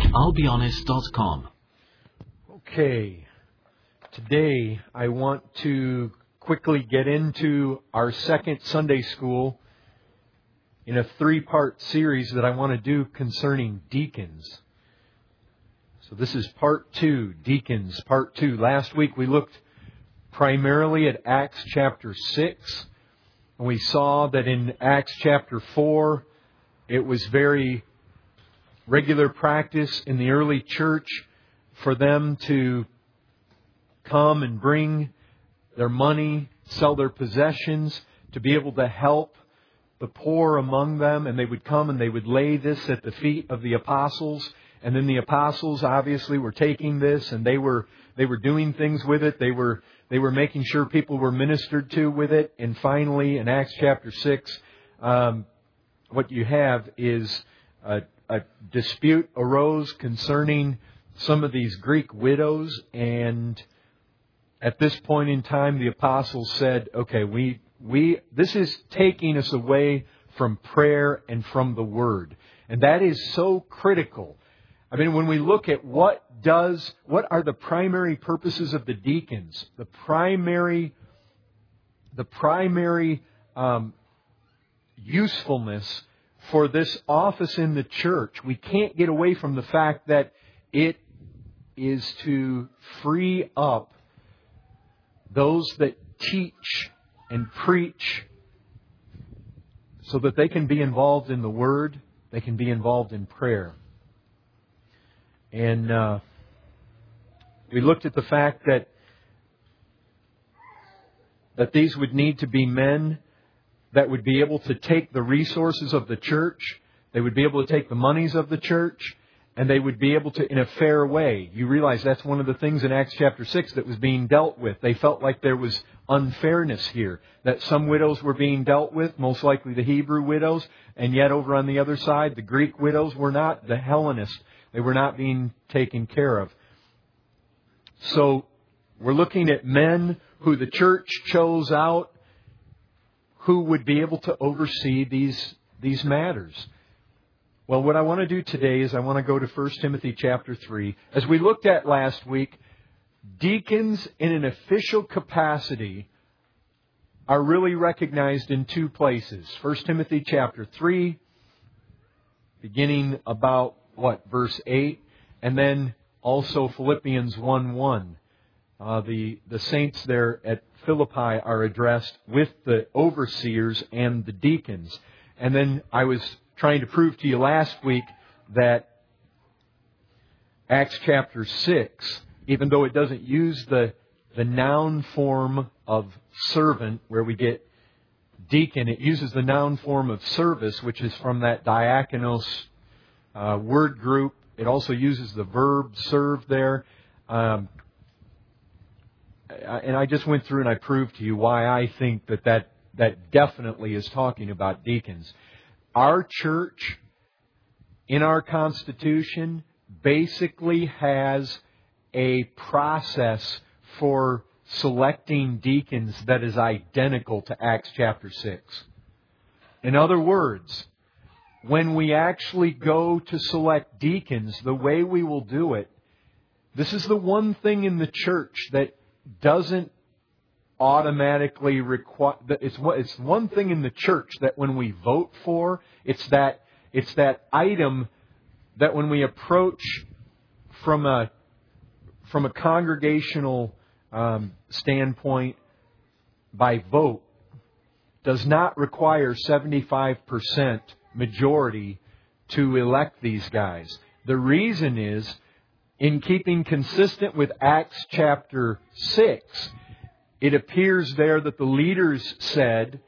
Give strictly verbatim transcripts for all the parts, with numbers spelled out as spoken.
I'll Be Honest dot com. Okay, today I want to quickly get into our second Sunday school in a three-part series that I want to do concerning deacons. So this is part two, deacons, part two. Last week we looked primarily at Acts chapter six, and we saw that in Acts chapter four, it was very regular practice in the early church for them to come and bring their money, sell their possessions, to be able to help the poor among them. And they would come and they would lay this at the feet of the apostles. And then the apostles obviously were taking this and they were they were doing things with it. They were they were making sure people were ministered to with it. And finally, in Acts chapter six, um, what you have is a, a dispute arose concerning some of these Greek widows. And at this point in time, the apostles said, okay, we we this is taking us away from prayer and from the Word. And that is so critical. I mean, when we look at what does, what are the primary purposes of the deacons, the primary, the primary um, usefulness for this office in the church, we can't get away from the fact that it is to free up those that teach and preach so that they can be involved in the Word, they can be involved in prayer. And uh, we looked at the fact that that these would need to be men that would be able to take the resources of the church, they would be able to take the monies of the church, and they would be able to, in a fair way. You realize that's one of the things in Acts chapter six that was being dealt with. They felt like there was unfairness here, that some widows were being dealt with, most likely the Hebrew widows, and yet over on the other side, the Greek widows were not, the Hellenists. They were not being taken care of. So we're looking at men who the church chose out who would be able to oversee these, these matters. Well, what I want to do today is I want to go to First Timothy chapter three. As we looked at last week, deacons in an official capacity are really recognized in two places. First Timothy chapter three, beginning about what, verse eight, and then also Philippians one one. Uh, the, the saints there at Philippi are addressed with the overseers and the deacons. And then I was trying to prove to you last week that Acts chapter six, even though it doesn't use the, the noun form of servant, where we get deacon, it uses the noun form of service, which is from that diakonos Uh, word group. It also uses the verb serve there. Um, and I just went through and I proved to you why I think that, that that definitely is talking about deacons. Our church, in our Constitution, basically has a process for selecting deacons that is identical to Acts chapter six. In other words, when we actually go to select deacons, the way we will do it, this is the one thing in the church that doesn't automatically require. It's it's one thing in the church that when we vote for, it's that it's that item that when we approach from a from a congregational um, standpoint by vote, does not require seventy-five percent majority to elect these guys. The reason is, in keeping consistent with Acts chapter six, it appears there that the leaders said,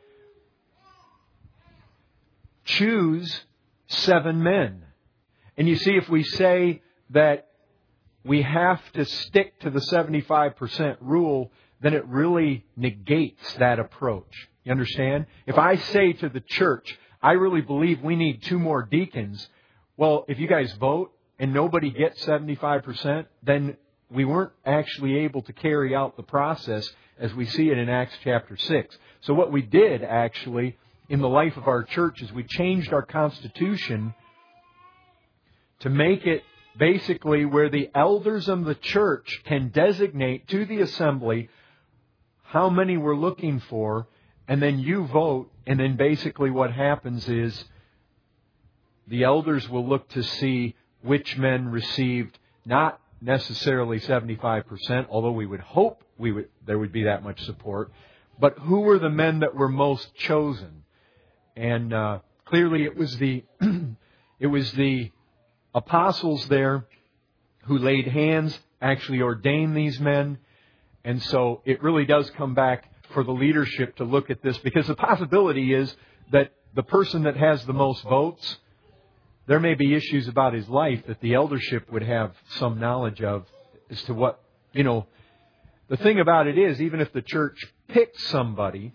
choose seven men. And you see, if we say that we have to stick to the seventy-five percent rule, then it really negates that approach. You understand? If I say to the church, I really believe we need two more deacons. Well, if you guys vote and nobody gets seventy-five percent, then we weren't actually able to carry out the process as we see it in Acts chapter six. So what we did actually in the life of our church is we changed our constitution to make it basically where the elders of the church can designate to the assembly how many we're looking for, and then you vote, and then basically what happens is the elders will look to see which men received not necessarily seventy-five percent, although we would hope we would there would be that much support, but who were the men that were most chosen. And uh, clearly it was the it was the apostles there who laid hands, actually ordained these men. And so it really does come back for the leadership to look at this, because the possibility is that the person that has the most votes, there may be issues about his life that the eldership would have some knowledge of as to what, you know, the thing about it is, even if the church picks somebody,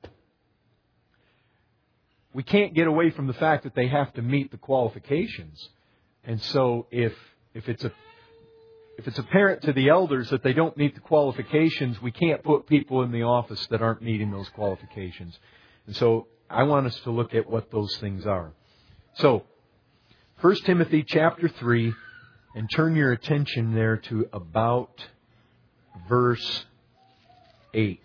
we can't get away from the fact that they have to meet the qualifications. And so if if it's a if it's apparent to the elders that they don't meet the qualifications, we can't put people in the office that aren't meeting those qualifications. And so I want us to look at what those things are. So, First Timothy chapter three, and turn your attention there to about verse eight.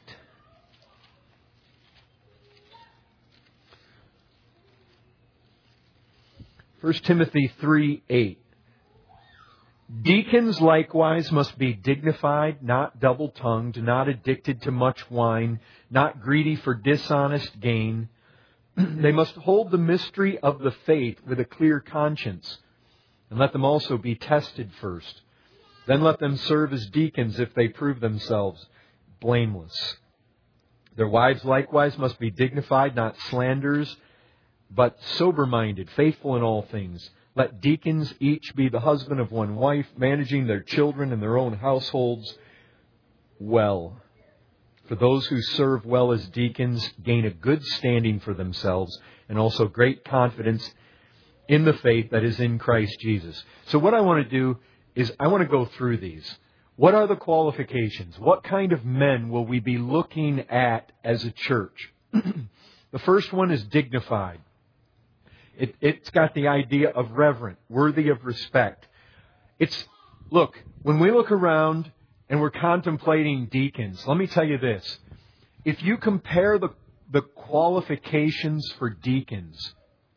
First Timothy three eight. Deacons likewise must be dignified, not double-tongued, not addicted to much wine, not greedy for dishonest gain. They must hold the mystery of the faith with a clear conscience, and let them also be tested first. Then let them serve as deacons if they prove themselves blameless. Their wives likewise must be dignified, not slanderers, but sober-minded, faithful in all things. Let deacons each be the husband of one wife, managing their children and their own households well. For those who serve well as deacons gain a good standing for themselves, and also great confidence in the faith that is in Christ Jesus. So what I want to do is I want to go through these. What are the qualifications? What kind of men will we be looking at as a church? The first one is dignified. It, it's got the idea of reverent, worthy of respect. It's, look, when we look around and we're contemplating deacons, let me tell you this. If you compare the, the qualifications for deacons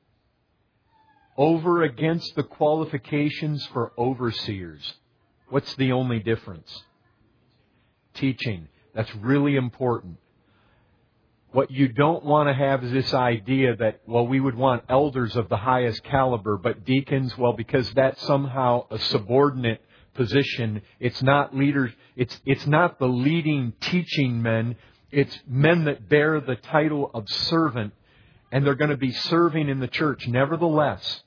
over against the qualifications for overseers, what's the only difference? Teaching. That's really important. What you don't want to have is this idea that, well, we would want elders of the highest caliber, but deacons, well, because that's somehow a subordinate position. It's not leaders. It's, it's not the leading teaching men. It's men that bear the title of servant, and they're going to be serving in the church. Nevertheless,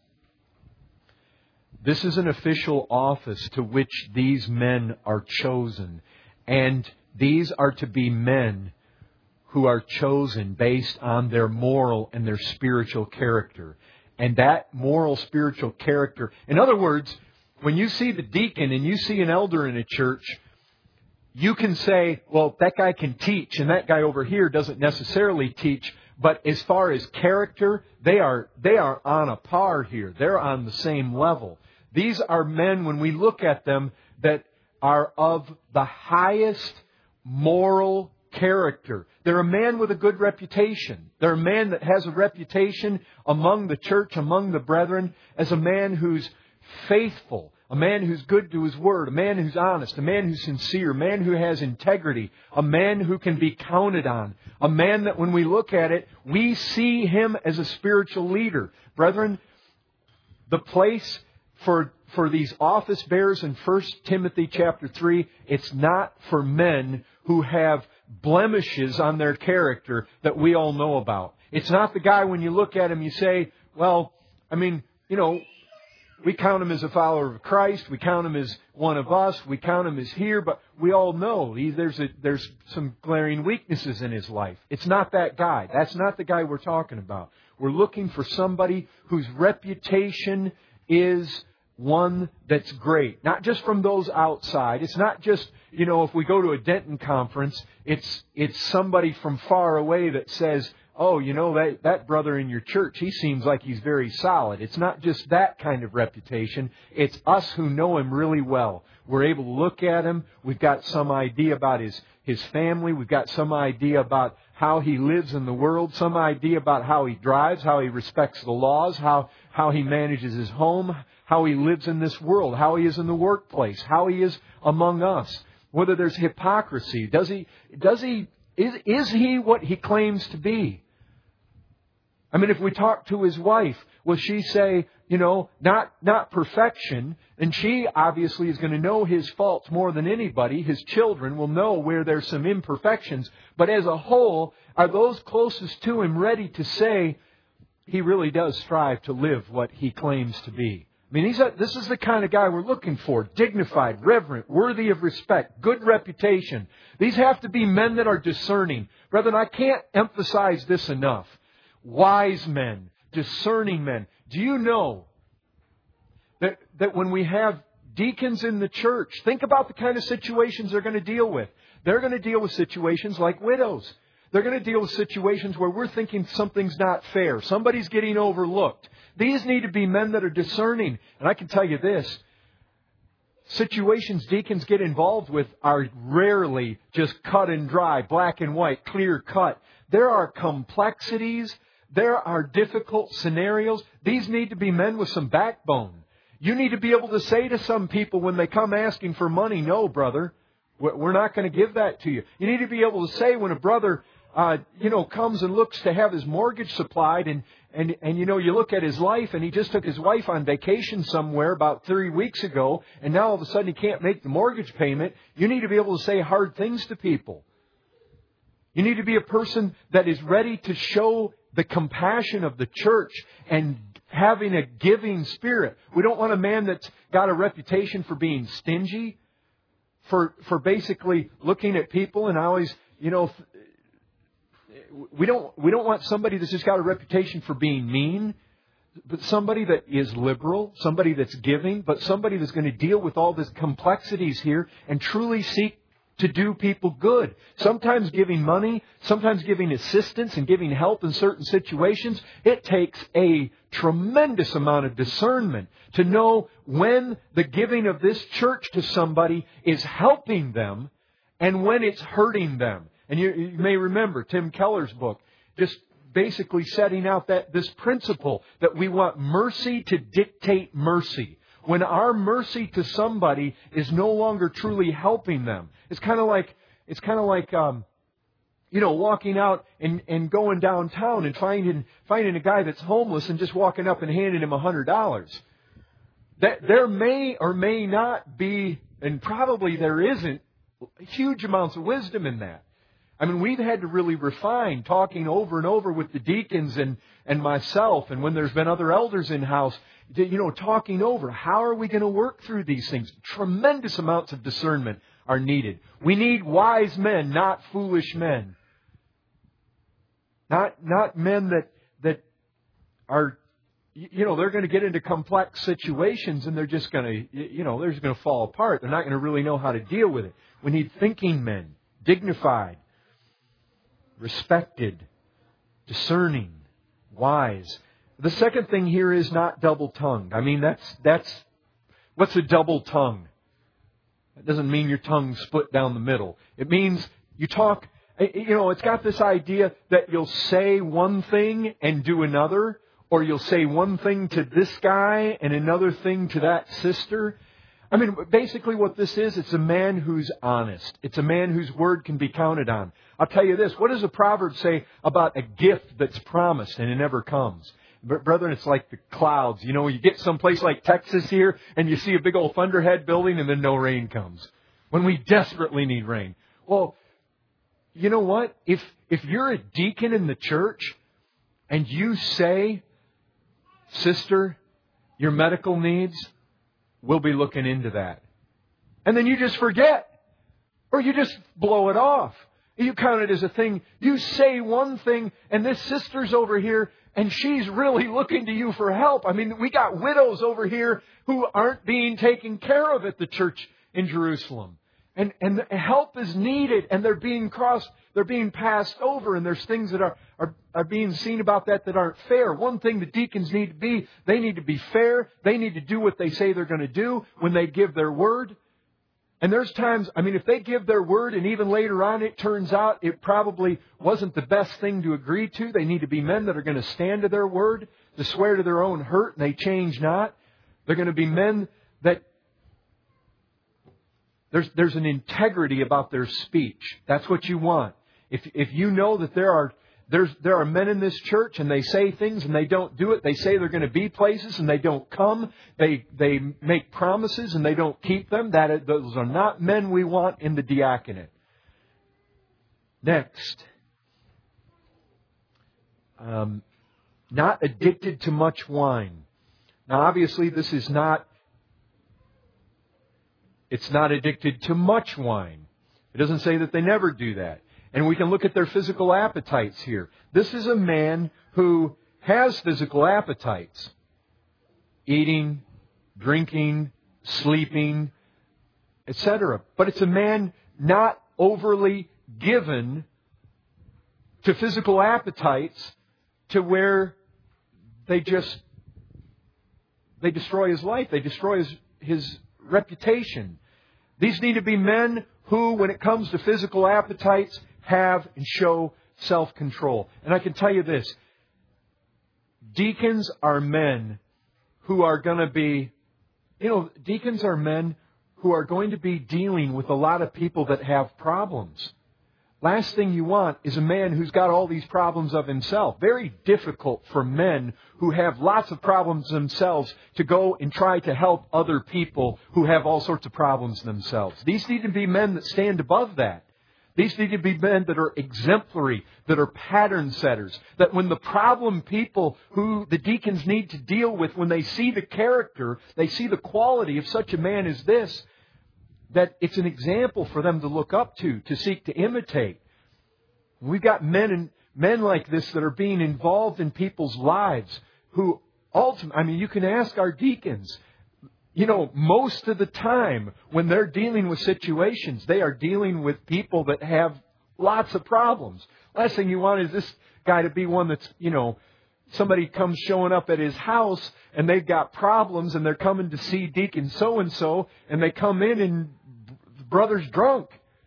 this is an official office to which these men are chosen. And these are to be men who are chosen based on their moral and their spiritual character. And that moral, spiritual character, in other words, when you see the deacon and you see an elder in a church, you can say, well, that guy can teach and that guy over here doesn't necessarily teach. But as far as character, they are, they are on a par here. They're on the same level. These are men, when we look at them, that are of the highest moral character. They're a man with a good reputation. They're a man that has a reputation among the church, among the brethren, as a man who's faithful, a man who's good to his word, a man who's honest, a man who's sincere, a man who has integrity, a man who can be counted on, a man that when we look at it, we see him as a spiritual leader. Brethren, the place for for these office bearers in First Timothy chapter three, it's not for men who have blemishes on their character that we all know about. It's not the guy when you look at him, you say, well, I mean, you know, we count him as a follower of Christ. We count him as one of us. We count him as here, but we all know he, there's a, there's some glaring weaknesses in his life. It's not that guy. That's not the guy we're talking about. We're looking for somebody whose reputation is one that's great. Not just from those outside. It's not just, you know, if we go to a Denton conference, it's it's somebody from far away that says, oh, you know, that, that brother in your church, he seems like he's very solid. It's not just that kind of reputation. It's us who know him really well. We're able to look at him. We've got some idea about his, his family. We've got some idea about how he lives in the world, some idea about how he drives, how he respects the laws, how, how he manages his home, how he lives in this world, how he is in the workplace, how he is among us, whether there's hypocrisy. Does he, does he, is, is he what he claims to be? I mean, if we talk to his wife, will she say, you know, not, not perfection? And she obviously is going to know his faults more than anybody. His children will know where there's some imperfections. But as a whole, are those closest to him ready to say he really does strive to live what he claims to be? I mean, he's a, this is the kind of guy we're looking for. Dignified, reverent, worthy of respect, good reputation. These have to be men that are discerning. Brethren, I can't emphasize this enough. Wise men, discerning men. Do you know that, that when we have deacons in the church, think about the kind of situations they're going to deal with. They're going to deal with situations like widows. They're going to deal with situations where we're thinking something's not fair. Somebody's getting overlooked. These need to be men that are discerning. And I can tell you this, situations deacons get involved with are rarely just cut and dry, black and white, clear cut. There are complexities. There are difficult scenarios. These need to be men with some backbone. You need to be able to say to some people when they come asking for money, no, brother, we're not going to give that to you. You need to be able to say when a brother, uh, you know, comes and looks to have his mortgage supplied and, and, and, you know, you look at his life and he just took his wife on vacation somewhere about three weeks ago and now all of a sudden he can't make the mortgage payment. You need to be able to say hard things to people. You need to be a person that is ready to show the compassion of the church and having a giving spirit. We don't want a man that's got a reputation for being stingy, for for basically looking at people and always, you know, we don't we don't want somebody that's just got a reputation for being mean, but somebody that is liberal, somebody that's giving, but somebody that's going to deal with all these complexities here and truly seek to do people good. Sometimes giving money, sometimes giving assistance and giving help in certain situations. It takes a tremendous amount of discernment to know when the giving of this church to somebody is helping them and when it's hurting them. And you, you may remember Tim Keller's book, just basically setting out that this principle that we want mercy to dictate mercy. When our mercy to somebody is no longer truly helping them. It's kind of like, it's kind of like, um, you know, walking out and, and going downtown and finding, finding a guy that's homeless and just walking up and handing him a hundred dollars. That there may or may not be, and probably there isn't, huge amounts of wisdom in that. I mean, we've had to really refine talking over and over with the deacons and, and myself, and when there's been other elders in house, you know, talking over how are we going to work through these things. Tremendous amounts of discernment are needed. We need wise men, not foolish men. Not not men that that are, you know, they're going to get into complex situations and they're just going to, you know, they're just going to fall apart. They're not going to really know how to deal with it. We need thinking men, dignified, respected, discerning, wise. The second thing here is not double-tongued. I mean, that's, that's, what's a double tongue? It doesn't mean your tongue split down the middle. It means you talk, you know, it's got this idea that you'll say one thing and do another, or you'll say one thing to this guy and another thing to that sister. I mean, basically what this is, it's a man who's honest. It's a man whose word can be counted on. I'll tell you this, what does a proverb say about a gift that's promised and it never comes? Brethren, it's like the clouds. You know, you get someplace like Texas here and you see a big old thunderhead building and then no rain comes. When we desperately need rain. Well, you know what? If if you're a deacon in the church and you say, sister, your medical needs, we'll be looking into that. And then you just forget. Or you just blow it off. You count it as a thing. You say one thing and this sister's over here and she's really looking to you for help. I mean, we got widows over here who aren't being taken care of at the church in Jerusalem. And, and help is needed, and they're being crossed, they're being passed over, and there's things that are, are, are being seen about that that aren't fair. One thing the deacons need to be, they need to be fair. They need to do what they say they're going to do when they give their word. And there's times, I mean, if they give their word and even later on it turns out it probably wasn't the best thing to agree to, they need to be men that are going to stand to their word, to swear to their own hurt, and they change not. They're going to be men that There's, there's an integrity about their speech. That's what you want. If, if you know that there are, there's, there are men in this church and they say things and they don't do it, they say they're going to be places and they don't come, they, they make promises and they don't keep them, that, those are not men we want in the diaconate. Next. Um, not addicted to much wine. Now obviously this is not It's not addicted to much wine. It doesn't say that they never do that. And we can look at their physical appetites here. This is a man who has physical appetites. Eating, drinking, sleeping, et cetera. But it's a man not overly given to physical appetites to where they just, they destroy his life. They destroy his, his reputation. These need to be men who, when it comes to physical appetites, have and show self-control. And I can tell you this. Deacons are men who are going to be, you know, deacons are men who are going to be dealing with a lot of people that have problems. Last thing you want is a man who's got all these problems of himself. Very difficult for men who have lots of problems themselves to go and try to help other people who have all sorts of problems themselves. These need to be men that stand above that. These need to be men that are exemplary, that are pattern setters, that when the problem people who the deacons need to deal with, when they see the character, they see the quality of such a man as this, that it's an example for them to look up to, to seek to imitate. We've got men and men like this that are being involved in people's lives who ultimately, I mean, you can ask our deacons, you know, most of the time when they're dealing with situations, they are dealing with people that have lots of problems. Last thing you want is this guy to be one that's, you know, somebody comes showing up at his house and they've got problems and they're coming to see Deacon so-and-so and they come in and brother's drunk.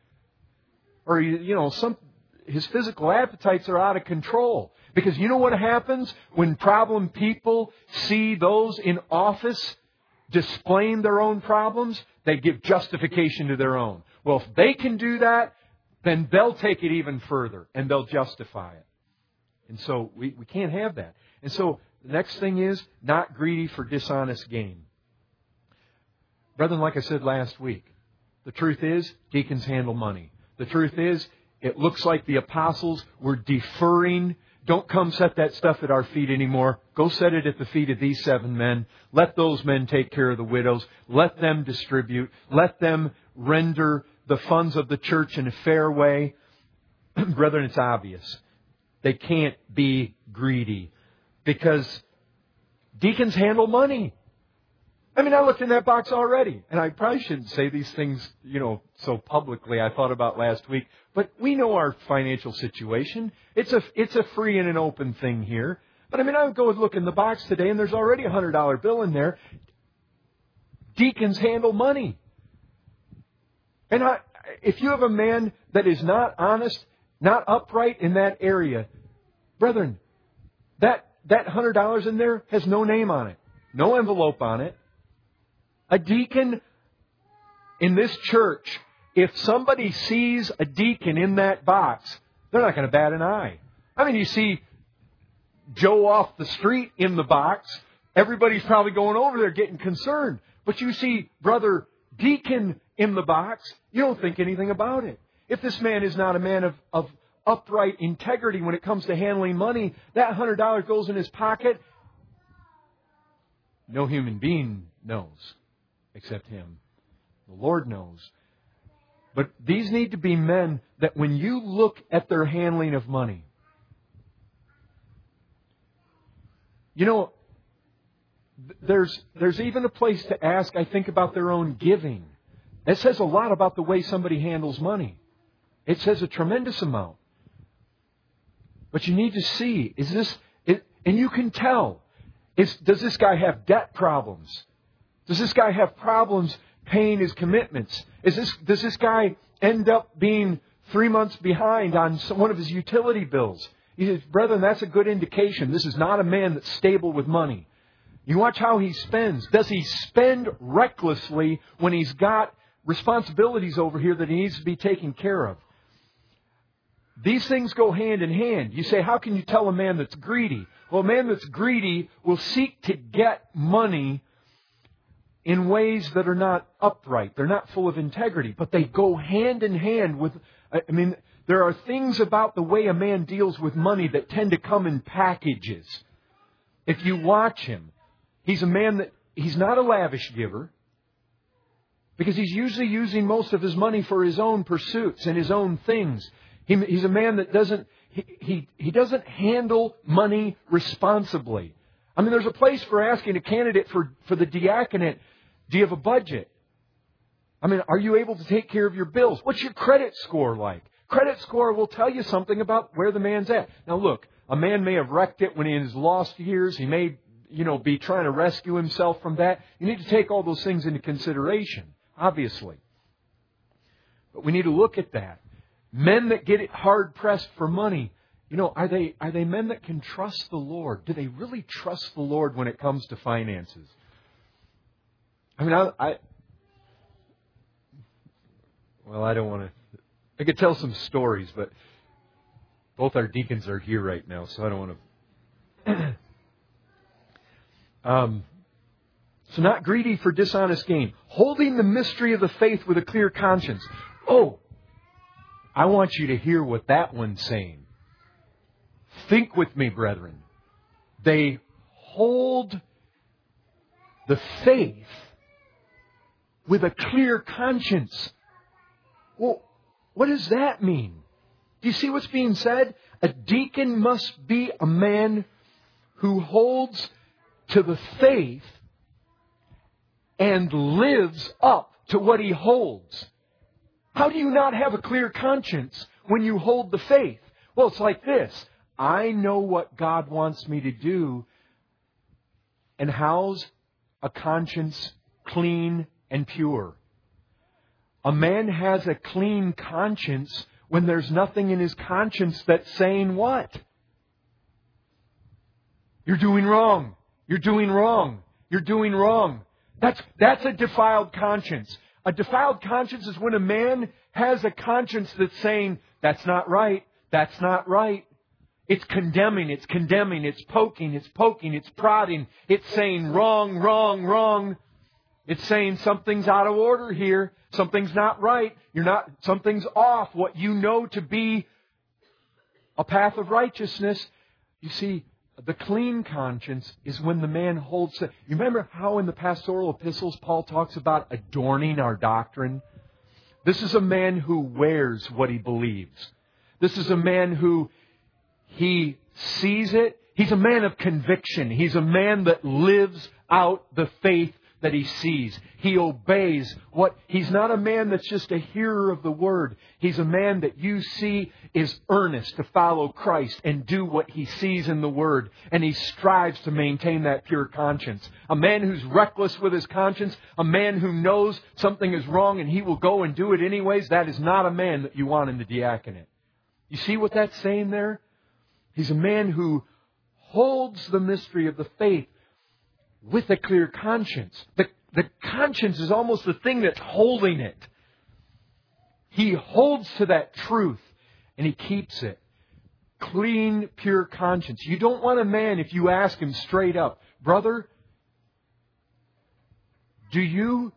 Or, you know, some his physical appetites are out of control. Because you know what happens when problem people see those in office displaying their own problems? They give justification to their own. Well, if they can do that, then they'll take it even further and they'll justify it. And so we, we can't have that. And so the next thing is not greedy for dishonest gain. Brethren, like I said last week, the truth is deacons handle money. The truth is it looks like the apostles were deferring. Don't come set that stuff at our feet anymore. Go set it at the feet of these seven men. Let those men take care of the widows. Let them distribute. Let them render the funds of the church in a fair way. Brethren, it's obvious. They can't be greedy because deacons handle money. I mean, I looked in that box already, and I probably shouldn't say these things, you know, so publicly. I thought about last week, but we know our financial situation. It's a it's a free and an open thing here. But I mean, I would go and look in the box today, and there's already a hundred dollar bill in there. Deacons handle money, and I, if you have a man that is not honest, not upright in that area, brethren, that that hundred dollars in there has no name on it, no envelope on it. A deacon in this church, if somebody sees a deacon in that box, they're not going to bat an eye. I mean, you see Joe off the street in the box, everybody's probably going over there getting concerned. But you see Brother Deacon in the box, you don't think anything about it. If this man is not a man of, of upright integrity when it comes to handling money, that one hundred dollars goes in his pocket. No human being knows. Except him. The Lord knows. But these need to be men that when you look at their handling of money, you know, there's there's even a place to ask, I think, about their own giving. It says a lot about the way somebody handles money. It says a tremendous amount. But you need to see, is this, it, and you can tell, is, does this guy have debt problems? Does this guy have problems paying his commitments? Is this, does this guy end up being three months behind on some, one of his utility bills? He says, brethren, that's a good indication. This is not a man that's stable with money. You watch how he spends. Does he spend recklessly when he's got responsibilities over here that he needs to be taken care of? These things go hand in hand. You say, how can you tell a man that's greedy? Well, a man that's greedy will seek to get money in ways that are not upright. They're not full of integrity, but they go hand in hand with, I mean, there are things about the way a man deals with money that tend to come in packages. If you watch him, he's a man that, he's not a lavish giver, because he's usually using most of his money for his own pursuits and his own things. He, he's a man that doesn't, he, he, he doesn't handle money responsibly. I mean, there's a place for asking a candidate for, for the diaconate, do you have a budget? I mean, are you able to take care of your bills? What's your credit score like? Credit score will tell you something about where the man's at. Now look, a man may have wrecked it when he in his lost years. He may, you know, be trying to rescue himself from that. You need to take all those things into consideration, obviously. But we need to look at that. Men that get it hard pressed for money, you know, are they are they men that can trust the Lord? Do they really trust the Lord when it comes to finances? I mean, I, I well, I don't want to. I could tell some stories, but both our deacons are here right now, so I don't want to. um, so not greedy for dishonest gain. Holding the mystery of the faith with a clear conscience. Oh, I want you to hear what that one's saying. Think with me, brethren. They hold the faith with a clear conscience. Well, what does that mean? Do you see what's being said? A deacon must be a man who holds to the faith and lives up to what he holds. How do you not have a clear conscience when you hold the faith? Well, it's like this. I know what God wants me to do. And how's a conscience clean and pure? A man has a clean conscience when there's nothing in his conscience that's saying what? You're doing wrong. You're doing wrong. You're doing wrong. That's, that's a defiled conscience. A defiled conscience is when a man has a conscience that's saying, that's not right. That's not right. It's condemning. It's condemning. It's poking. It's poking. It's prodding. It's saying wrong, wrong, wrong. It's saying something's out of order here. Something's not right. You're not, something's off. What you know to be a path of righteousness. You see, the clean conscience is when the man holds... You remember how in the pastoral epistles Paul talks about adorning our doctrine? This is a man who wears what he believes. This is a man who he sees it. He's a man of conviction. He's a man that lives out the faith that he sees. He obeys what... He's not a man that's just a hearer of the word. He's a man that you see is earnest to follow Christ and do what he sees in the word. And he strives to maintain that pure conscience. A man who's reckless with his conscience, a man who knows something is wrong and he will go and do it anyways, that is not a man that you want in the diaconate. You see what that's saying there? He's a man who holds the mystery of the faith with a clear conscience. The, the conscience is almost the thing that's holding it. He holds to that truth and he keeps it. Clean, pure conscience. You don't want a man, if you ask him straight up, brother, do you,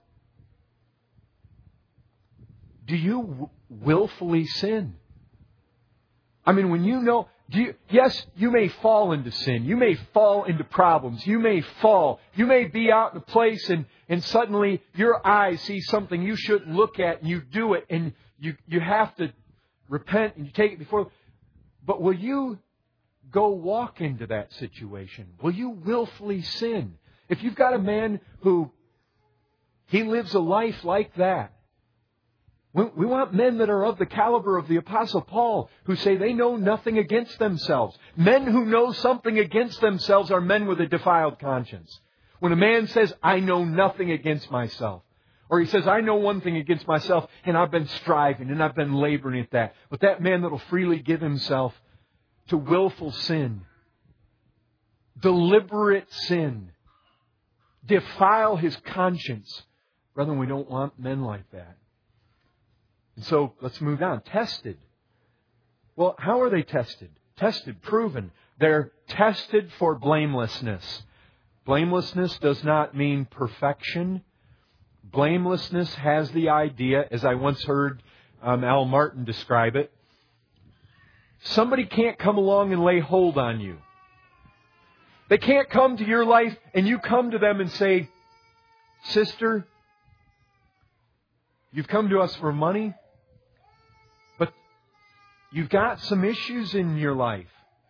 do you willfully sin? I mean, when you know... Do you, yes, you may fall into sin. You may fall into problems. You may fall. You may be out in a place and, and suddenly your eyes see something you shouldn't look at and you do it and you, you have to repent and you take it before. But will you go walk into that situation? Will you willfully sin? If you've got a man who he lives a life like that, We, we want men that are of the caliber of the Apostle Paul, who say they know nothing against themselves. Men who know something against themselves are men with a defiled conscience. When a man says, I know nothing against myself, or he says, I know one thing against myself, and I've been striving, and I've been laboring at that. But that man that will freely give himself to willful sin, deliberate sin, defile his conscience. Brethren, we don't want men like that. And so, let's move on. Tested. Well, how are they tested? Tested, proven. They're tested for blamelessness. Blamelessness does not mean perfection. Blamelessness has the idea, as I once heard um, Al Martin describe it, somebody can't come along and lay hold on you. They can't come to your life and you come to them and say, Sister, you've come to us for money, but you've got some issues in your life.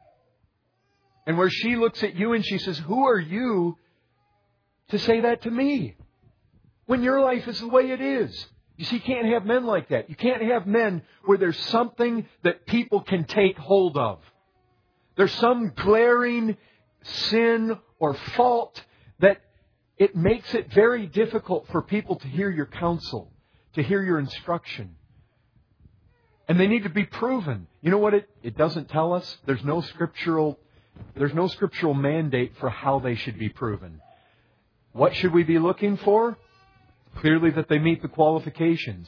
And where she looks at you and she says, who are you to say that to me? When your life is the way it is. You see, you can't have men like that. You can't have men where there's something that people can take hold of. There's some glaring sin or fault that it makes it very difficult for people to hear your counsel, to hear your instruction. And they need to be proven. You know what it, it doesn't tell us? There's no scriptural There's no scriptural mandate for how they should be proven. What should we be looking for? Clearly that they meet the qualifications.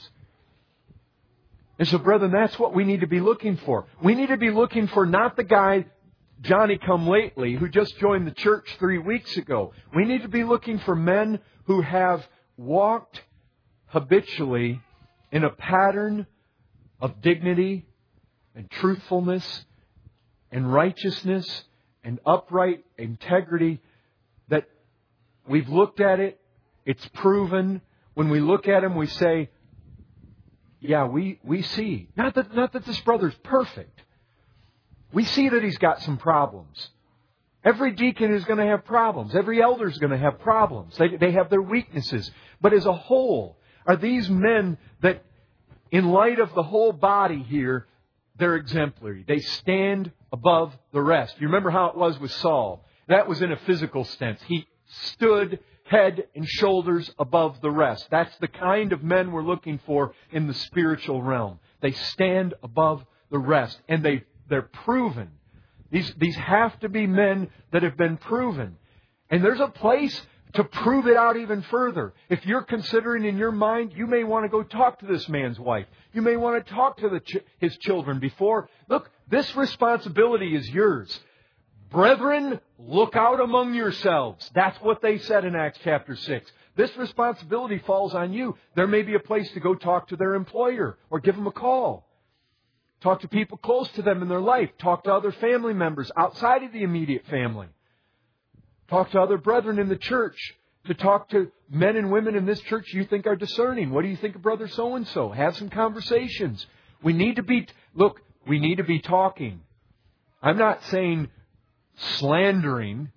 And so, brethren, that's what we need to be looking for. We need to be looking for not the guy, Johnny come lately, who just joined the church three weeks ago. We need to be looking for men who have walked habitually in a pattern of dignity and truthfulness and righteousness and upright integrity, that we've looked at it, it's proven. When we look at him, we say, yeah, we, we see. Not that, not that this brother's perfect. We see that he's got some problems. Every deacon is going to have problems. Every elder is going to have problems. They, they have their weaknesses. But as a whole, are these men that, in light of the whole body here, they're exemplary. They stand above the rest. You remember how it was with Saul? That was in a physical sense. He stood head and shoulders above the rest. That's the kind of men we're looking for in the spiritual realm. They stand above the rest. And they, they're proven. These, these have to be men that have been proven. And there's a place to prove it out even further. If you're considering in your mind, you may want to go talk to this man's wife. You may want to talk to the ch- his children before. Look, this responsibility is yours. Brethren, look out among yourselves. That's what they said in Acts chapter six. This responsibility falls on you. There may be a place to go talk to their employer or give them a call. Talk to people close to them in their life. Talk to other family members outside of the immediate family. Talk to other brethren in the church. To talk to men and women in this church you think are discerning. What do you think of brother so-and-so? Have some conversations. We need to be, look, we need to be talking. I'm not saying slandering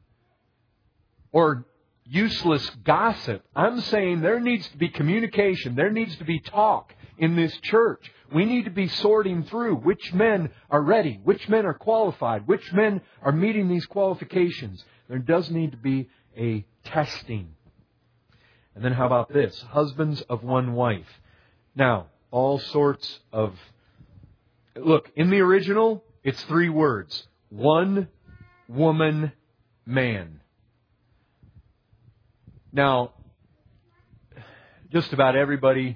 or useless gossip. I'm saying there needs to be communication. There needs to be talk in this church. We need to be sorting through which men are ready, which men are qualified, which men are meeting these qualifications. There does need to be a testing. And then how about this? Husbands of one wife. Now, all sorts of... Look, in the original, it's three words. One woman, man. Now, just about everybody,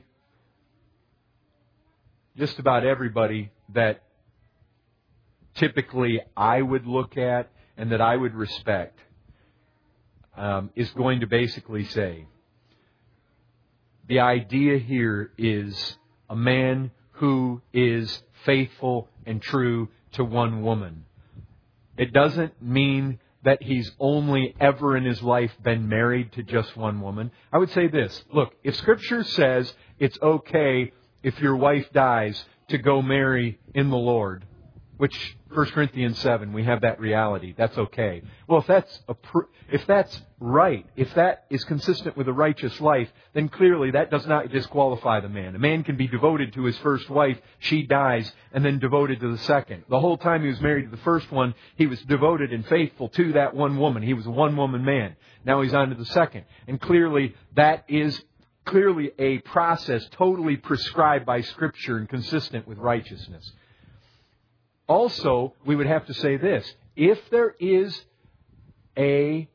just about everybody that typically I would look at and that I would respect um, is going to basically say, the idea here is a man who is faithful and true to one woman. It doesn't mean that he's only ever in his life been married to just one woman. I would say this. Look, if Scripture says it's okay if your wife dies to go marry in the Lord, which First Corinthians seven, we have that reality. That's okay. Well, if that's a, if that's right, if that is consistent with a righteous life, then clearly that does not disqualify the man. A man can be devoted to his first wife, she dies, and then devoted to the second. The whole time he was married to the first one, he was devoted and faithful to that one woman. He was a one-woman man. Now he's on to the second. And clearly that is clearly a process totally prescribed by Scripture and consistent with righteousness. Also, we would have to say this. If there is a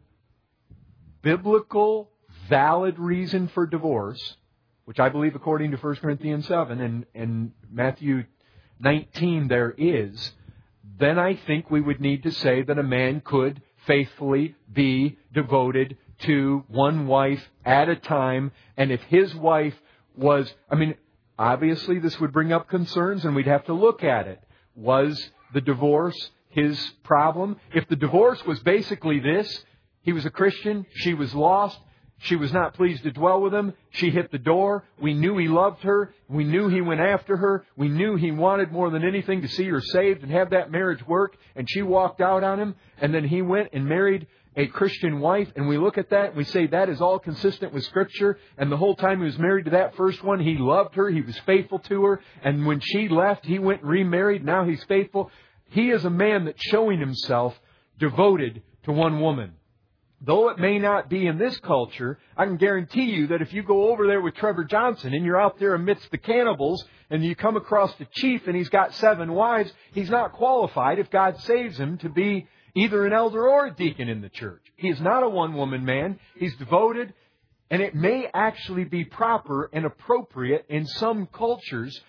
biblical, valid reason for divorce, which I believe according to First Corinthians seven and, and Matthew nineteen there is, then I think we would need to say that a man could faithfully be devoted to one wife at a time. And if his wife was, I mean, obviously this would bring up concerns and we'd have to look at it. Was the divorce his problem? If the divorce was basically this, he was a Christian, she was lost, she was not pleased to dwell with him, she hit the door, we knew he loved her, we knew he went after her, we knew he wanted more than anything to see her saved and have that marriage work, and she walked out on him, and then he went and married a Christian wife, and we look at that and we say that is all consistent with Scripture, and the whole time he was married to that first one, he loved her, he was faithful to her, and when she left, he went and remarried, now he's faithful. He is a man that's showing himself devoted to one woman. Though it may not be in this culture, I can guarantee you that if you go over there with Trevor Johnson and you're out there amidst the cannibals and you come across the chief and he's got seven wives, he's not qualified if God saves him to be either an elder or a deacon in the church. He is not a one-woman man. He's devoted, and it may actually be proper and appropriate in some cultures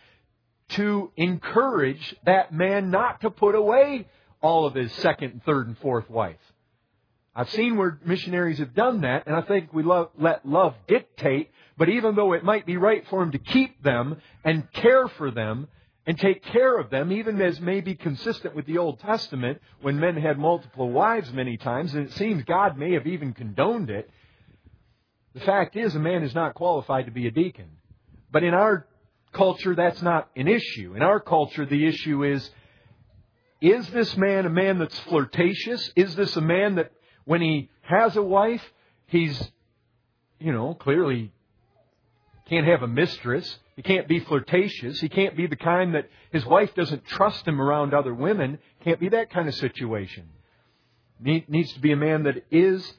to encourage that man not to put away all of his second, third, and fourth wife. I've seen where missionaries have done that, and I think we love, let love dictate, but even though it might be right for him to keep them and care for them, and take care of them, even as may be consistent with the Old Testament, when men had multiple wives many times, and it seems God may have even condoned it. The fact is, a man is not qualified to be a deacon. But in our culture, that's not an issue. In our culture, the issue is, is this man a man that's flirtatious? Is this a man that when he has a wife, he's, you know, clearly can't have a mistress. He can't be flirtatious. He can't be the kind that his wife doesn't trust him around other women. Can't be that kind of situation. Needs to be a man that is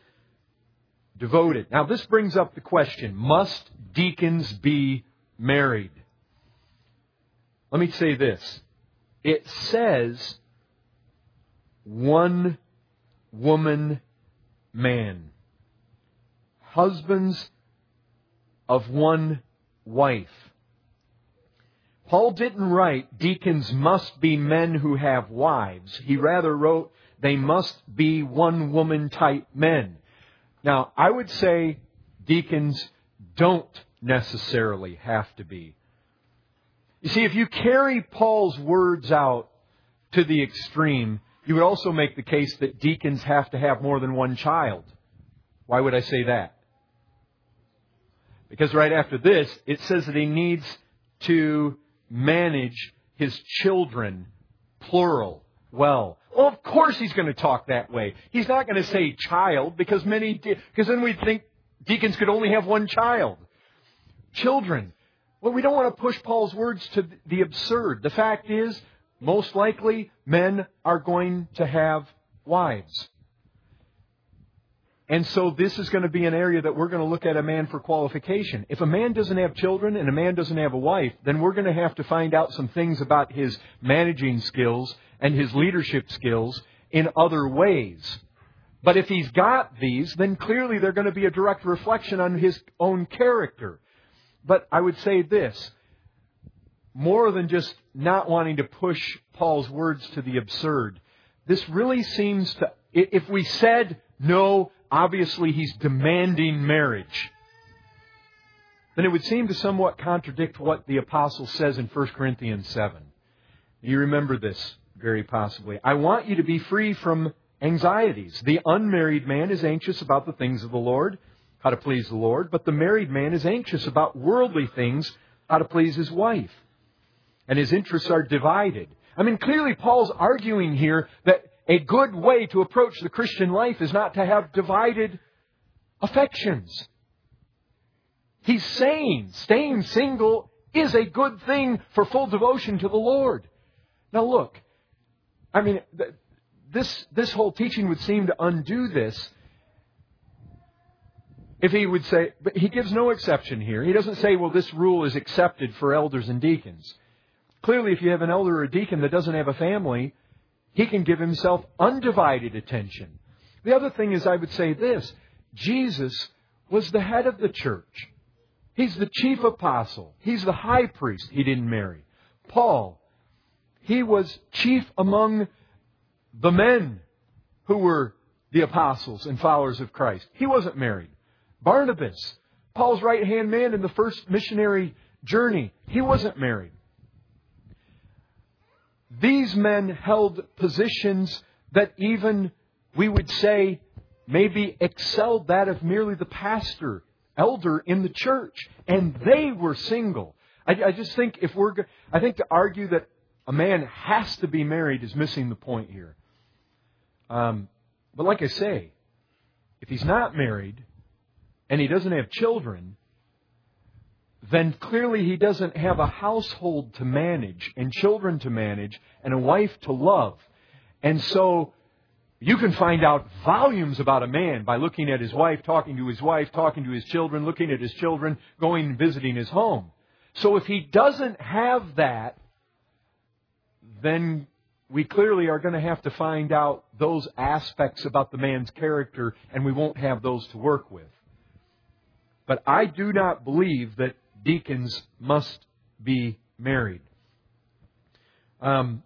devoted. Now, this brings up the question, must deacons be married? Let me say this. It says one woman man. Husbands of one wife. Paul didn't write, deacons must be men who have wives. He rather wrote, they must be one-woman type men. Now, I would say deacons don't necessarily have to be. You see, if you carry Paul's words out to the extreme, you would also make the case that deacons have to have more than one child. Why would I say that? Because right after this, it says that he needs to manage his children, plural, well. Well, of course he's going to talk that way. He's not going to say child, because many, because then we'd think deacons could only have one child. Children. Well, we don't want to push Paul's words to the absurd. The fact is, most likely, men are going to have wives. And so this is going to be an area that we're going to look at a man for qualification. If a man doesn't have children and a man doesn't have a wife, then we're going to have to find out some things about his managing skills and his leadership skills in other ways. But if he's got these, then clearly they're going to be a direct reflection on his own character. But I would say this, more than just not wanting to push Paul's words to the absurd, this really seems to, if we said no, obviously he's demanding marriage, then it would seem to somewhat contradict what the apostle says in First Corinthians seven. You remember this very possibly. I want you to be free from anxieties. The unmarried man is anxious about the things of the Lord, how to please the Lord, but the married man is anxious about worldly things, how to please his wife. And his interests are divided. I mean, clearly Paul's arguing here that a good way to approach the Christian life is not to have divided affections. He's saying staying single is a good thing for full devotion to the Lord. Now look, I mean, this, this whole teaching would seem to undo this if he would say, but he gives no exception here. He doesn't say, well, this rule is accepted for elders and deacons. Clearly, if you have an elder or a deacon that doesn't have a family, he can give himself undivided attention. The other thing is, I would say this, Jesus was the head of the church. He's the chief apostle. He's the high priest. He didn't marry. Paul, he was chief among the men who were the apostles and followers of Christ. He wasn't married. Barnabas, Paul's right-hand man in the first missionary journey, he wasn't married. These men held positions that even, we would say, maybe excelled that of merely the pastor, elder in the church. And they were single. I, I just think if we're, I think to argue that a man has to be married is missing the point here. Um, but like I say, if he's not married and he doesn't have children, then clearly he doesn't have a household to manage and children to manage and a wife to love. And so you can find out volumes about a man by looking at his wife, talking to his wife, talking to his children, looking at his children, going and visiting his home. So if he doesn't have that, then we clearly are going to have to find out those aspects about the man's character, and we won't have those to work with. But I do not believe that deacons must be married. Um,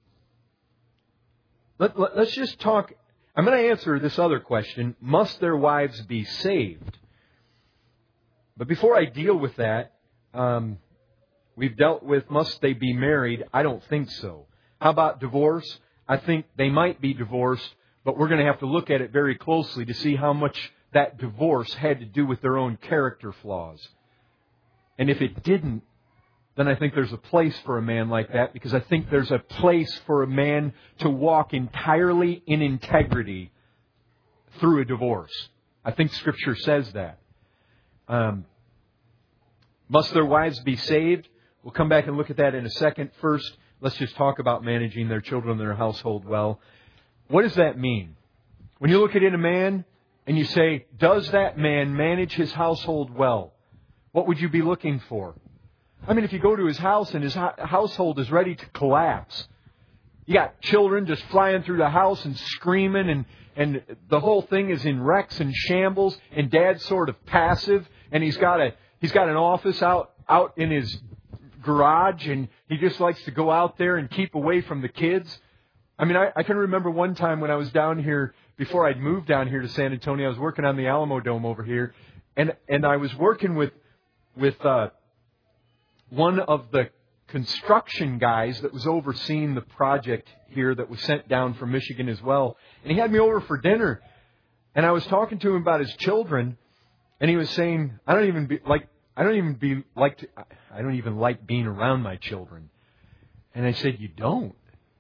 let, let, let's just talk. I'm going to answer this other question. Must their wives be saved? But before I deal with that, um, we've dealt with must they be married? I don't think so. How about divorce? I think they might be divorced, but we're going to have to look at it very closely to see how much that divorce had to do with their own character flaws. And if it didn't, then I think there's a place for a man like that, because I think there's a place for a man to walk entirely in integrity through a divorce. I think Scripture says that. Um, must their wives be saved? We'll come back and look at that in a second. First, let's just talk about managing their children and their household well. What does that mean? When you look at it in a man and you say, does that man manage his household well? What would you be looking for? I mean, if you go to his house and his household is ready to collapse, you got children just flying through the house and screaming, and, and the whole thing is in wrecks and shambles, and Dad's sort of passive, and he's got a he's got an office out out in his garage, and he just likes to go out there and keep away from the kids. I mean, I, I can remember one time when I was down here, before I'd moved down here to San Antonio, I was working on the Alamo Dome over here, and and I was working with with uh, one of the construction guys that was overseeing the project here that was sent down from Michigan as well. And he had me over for dinner, and I was talking to him about his children, and he was saying, I don't even be like I don't even be like to, I don't even like being around my children. And I said, you don't?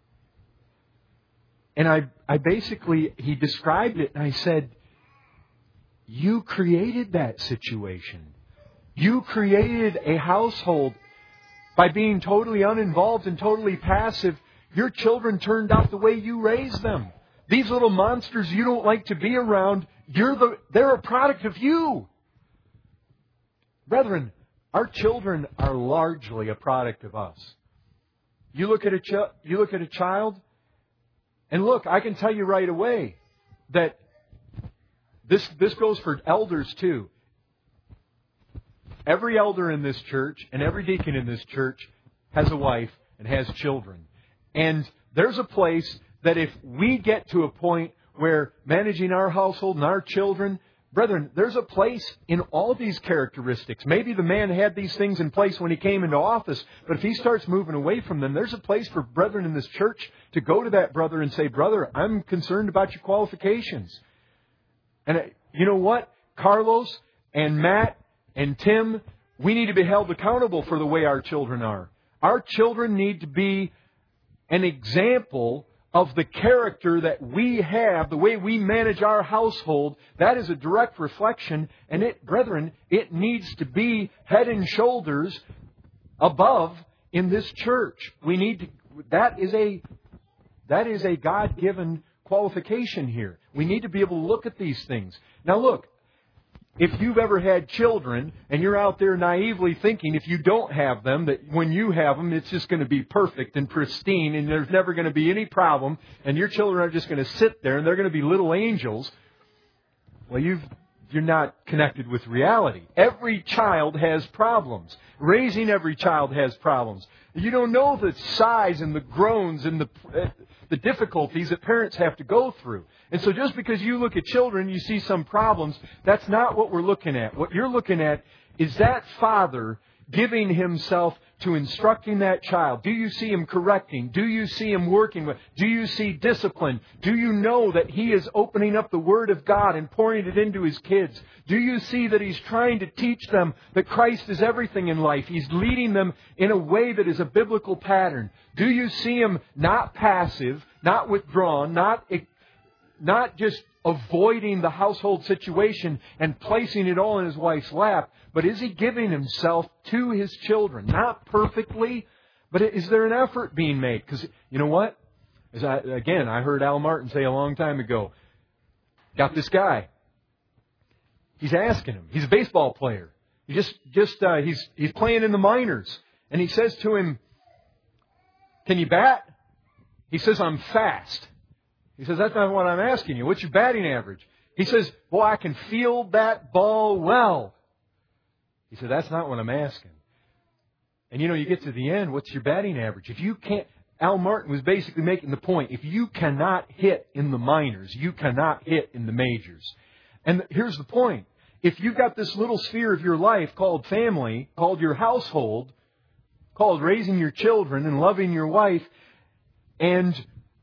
And I I basically, he described it, and I said, you created that situation. You created a household by being totally uninvolved and totally passive. Your children turned out the way you raised them. These little monsters you don't like to be around, you're the, they're a product of you. Brethren, our children are largely a product of us. You look at a ch- you look at a child, and look, I can tell you right away that this this goes for elders too. Every elder in this church and every deacon in this church has a wife and has children. And there's a place that if we get to a point where managing our household and our children, brethren, there's a place in all these characteristics. Maybe the man had these things in place when he came into office, but if he starts moving away from them, there's a place for brethren in this church to go to that brother and say, brother, I'm concerned about your qualifications. And you know what? Carlos and Matt and Tim, we need to be held accountable for the way our children are. Our children need to be an example of the character that we have, the way we manage our household. That is a direct reflection. And it, brethren, it needs to be head and shoulders above in this church. We need to, that is a, that is a God-given qualification here. We need to be able to look at these things. Now look, if you've ever had children and you're out there naively thinking if you don't have them, that when you have them, it's just going to be perfect and pristine and there's never going to be any problem and your children are just going to sit there and they're going to be little angels, well, you've, you're not connected with reality. Every child has problems. Raising every child has problems. You don't know the sighs and the groans and the the difficulties that parents have to go through. And so just because you look at children, you see some problems, that's not what we're looking at. What you're looking at is that father giving himself to instructing that child. Do you see him correcting? Do you see him working with? Do you see discipline? Do you know that he is opening up the Word of God and pouring it into his kids? Do you see that he's trying to teach them that Christ is everything in life? He's leading them in a way that is a biblical pattern. Do you see him not passive, not withdrawn, not, not just avoiding the household situation and placing it all in his wife's lap, but is he giving himself to his children? Not perfectly, but is there an effort being made? Because you know what? As I, again, I heard Al Martin say a long time ago, got this guy. He's asking him. He's a baseball player. He just, just uh, he's he's playing in the minors, and he says to him, "Can you bat?" He says, "I'm fast." He says, "That's not what I'm asking you. What's your batting average?" He says, "Boy, I can field that ball well." He said, "That's not what I'm asking." And you know, you get to the end, what's your batting average? If you can't, Al Martin was basically making the point, if you cannot hit in the minors, you cannot hit in the majors. And here's the point. If you've got this little sphere of your life called family, called your household, called raising your children and loving your wife, and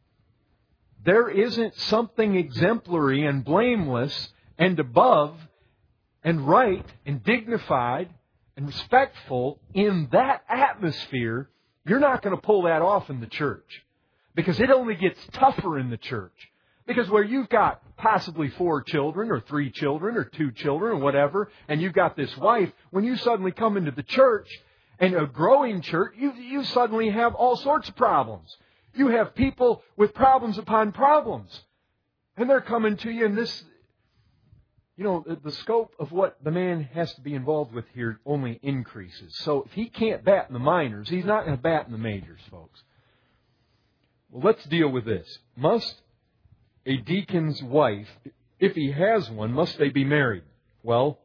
there isn't something exemplary and blameless and above and right and dignified and respectful in that atmosphere, you're not going to pull that off in the church. Because it only gets tougher in the church. Because where you've got possibly four children or three children or two children or whatever, and you've got this wife, when you suddenly come into the church, and a growing church, you, you suddenly have all sorts of problems. You have people with problems upon problems. And they're coming to you, and this, you know, the, the scope of what the man has to be involved with here only increases. So if he can't bat in the minors, he's not going to bat in the majors, folks. Well, let's deal with this. Must a deacon's wife, if he has one, must they be married? Well,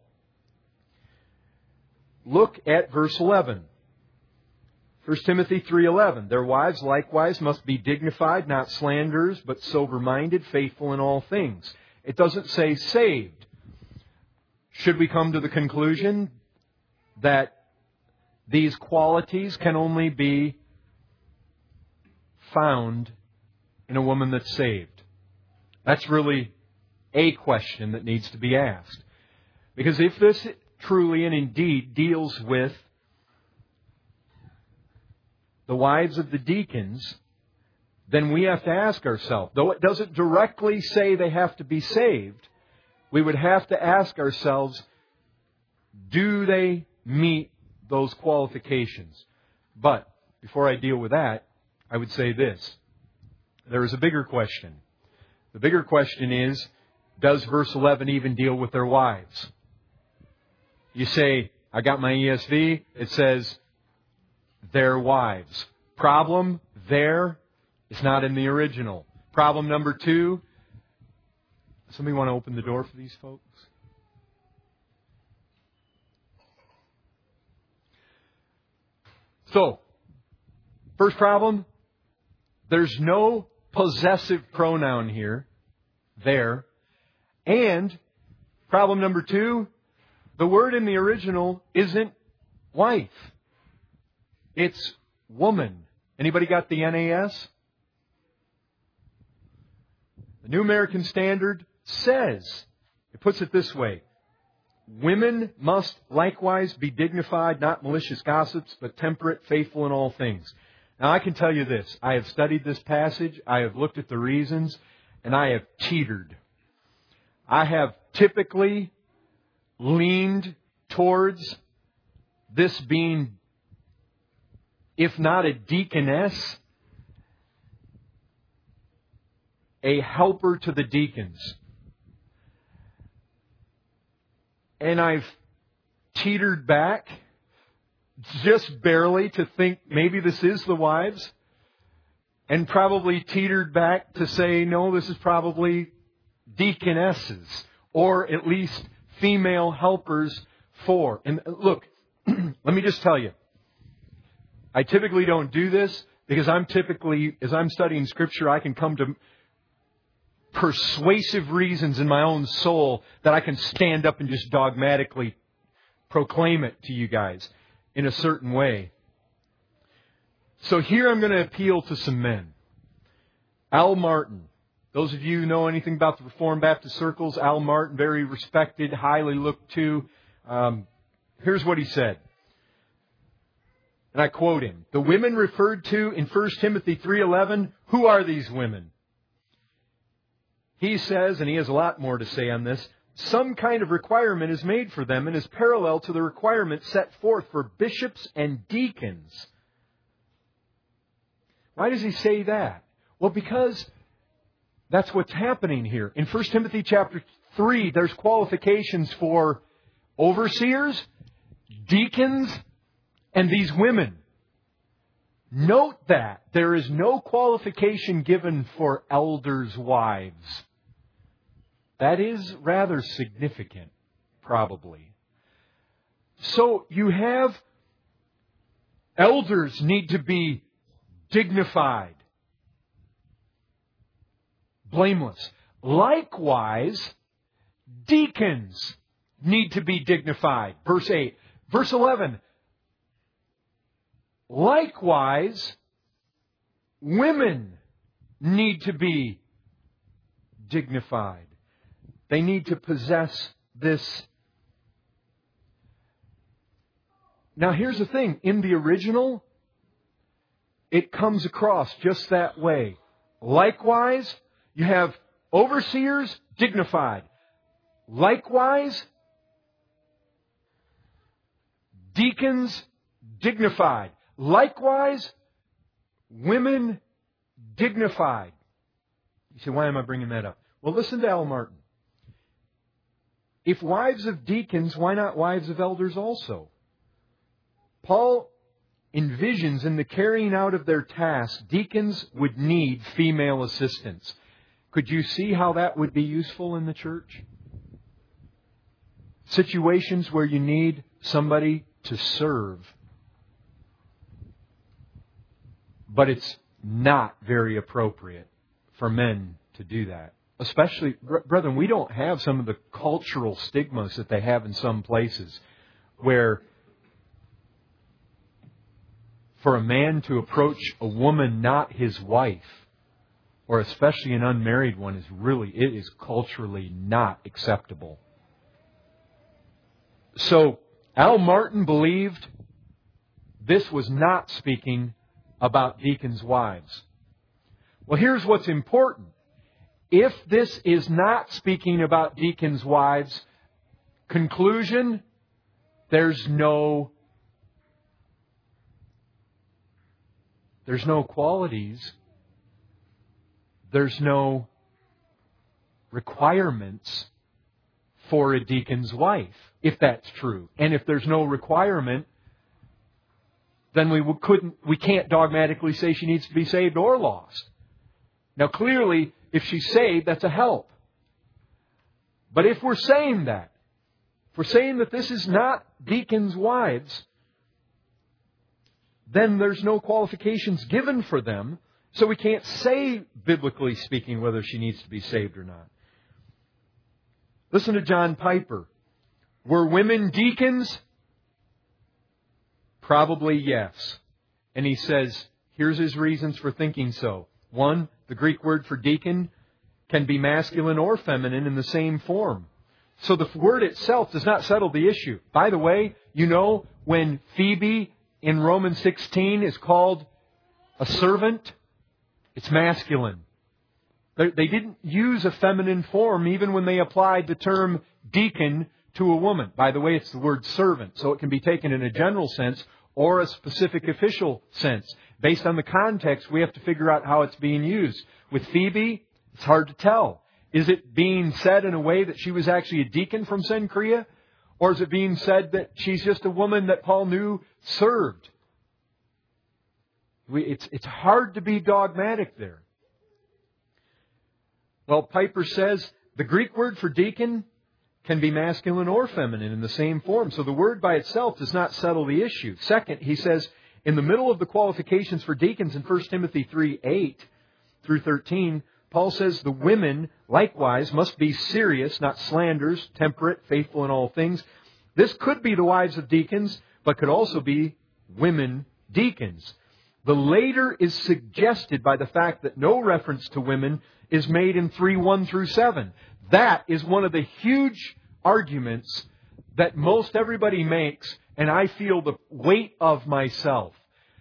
look at verse eleven. First Timothy three eleven. Their wives likewise must be dignified, not slanderers, but sober-minded, faithful in all things. It doesn't say saved. Should we come to the conclusion that these qualities can only be found in a woman that's saved? That's really a question that needs to be asked. Because if this truly and indeed deals with the wives of the deacons, then we have to ask ourselves, though it doesn't directly say they have to be saved, we would have to ask ourselves, do they meet those qualifications? But before I deal with that, I would say this. There is a bigger question. The bigger question is, does verse eleven even deal with their wives? You say, I got my E S V. It says, their wives. Problem there is not in the original. Problem number two. Somebody want to open the door for these folks? So, first problem, there's no possessive pronoun here, there. And problem number two, the word in the original isn't wife. It's woman. Anybody got the N A S? The New American Standard says, it puts it this way, women must likewise be dignified, not malicious gossips, but temperate, faithful in all things. Now, I can tell you this. I have studied this passage. I have looked at the reasons, and I have teetered. I have typically leaned towards this being, if not a deaconess, a helper to the deacons. And I've teetered back just barely to think maybe this is the wives, and probably teetered back to say, no, this is probably deaconesses, or at least female helpers for. And look, let me just tell you, I typically don't do this because I'm typically, as I'm studying Scripture, I can come to persuasive reasons in my own soul that I can stand up and just dogmatically proclaim it to you guys in a certain way. So here I'm going to appeal to some men. Al Martin. Those of you who know anything about the Reformed Baptist circles, Al Martin, very respected, highly looked to. Um, here's what he said. And I quote him. The women referred to in First Timothy three eleven, who are these women? He says, and he has a lot more to say on this, some kind of requirement is made for them and is parallel to the requirement set forth for bishops and deacons. Why does he say that? Well, because that's what's happening here. In First Timothy chapter three, there's qualifications for overseers, deacons, and these women. Note that there is no qualification given for elders' wives. That is rather significant, probably. So you have elders need to be dignified, blameless. Likewise, deacons need to be dignified. Verse eight. Verse eleven. Likewise, women need to be dignified. They need to possess this. Now here's the thing. In the original, it comes across just that way. Likewise, you have overseers dignified. Likewise, deacons dignified. Likewise, women dignified. You say, why am I bringing that up? Well, listen to Al Martin. If wives of deacons, why not wives of elders also? Paul envisions in the carrying out of their task, deacons would need female assistance. Could you see how that would be useful in the church? Situations where you need somebody to serve, but it's not very appropriate for men to do that. Especially, brethren, we don't have some of the cultural stigmas that they have in some places where for a man to approach a woman not his wife, or especially an unmarried one, is really, it is culturally not acceptable. So, Al Martin believed this was not speaking about deacons' wives. Well, here's what's important. If this is not speaking about deacons' wives, conclusion, there's no, there's no qualities, there's no requirements for a deacon's wife, if that's true. And if there's no requirement, then we couldn't, we can't dogmatically say she needs to be saved or lost. Now, clearly, if she's saved, that's a help. But if we're saying that, if we're saying that this is not deacons' wives, then there's no qualifications given for them, so we can't say, biblically speaking, whether she needs to be saved or not. Listen to John Piper. Were women deacons? Probably yes. And he says, here's his reasons for thinking so. One, the Greek word for deacon can be masculine or feminine in the same form. So the word itself does not settle the issue. By the way, you know, when Phoebe in Romans sixteen is called A servant, it's masculine. They, they didn't use a feminine form even when they applied the term deacon to a woman. By the way, it's the word servant, so it can be taken in a general sense or a specific official sense. Based on the context, we have to figure out how it's being used. With Phoebe, it's hard to tell. Is it being said in a way that she was actually a deacon from Cenchrea? Or is it being said that she's just a woman that Paul knew served? We, it's, it's hard to be dogmatic there. Well, Piper says the Greek word for deacon can be masculine or feminine in the same form. So the word by itself does not settle the issue. Second, he says, in the middle of the qualifications for deacons in First Timothy three, eight through thirteen, Paul says the women likewise must be serious, not slanders, temperate, faithful in all things. This could be the wives of deacons, but could also be women deacons. The later is suggested by the fact that no reference to women is made in three, one through seven. That is one of the huge arguments that most everybody makes, and I feel the weight of myself.